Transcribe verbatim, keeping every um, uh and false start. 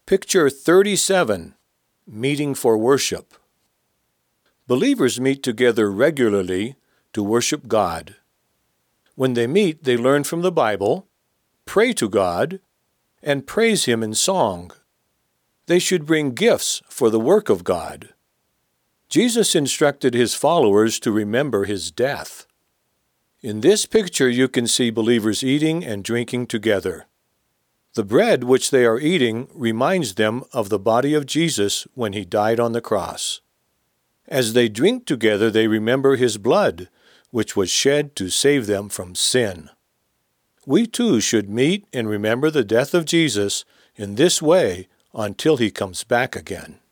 Picture thirty-seven, Meeting for Worship. Believers meet together regularly to worship God. When they meet, they learn from the Bible, pray to God, and praise Him in song. They should bring gifts for the work of God. Jesus instructed His followers to remember His death. In this picture, you can see believers eating and drinking together. The bread which they are eating reminds them of the body of Jesus when He died on the cross. As they drink together, they remember His blood, which was shed to save them from sin. We too should meet and remember the death of Jesus in this way until He comes back again.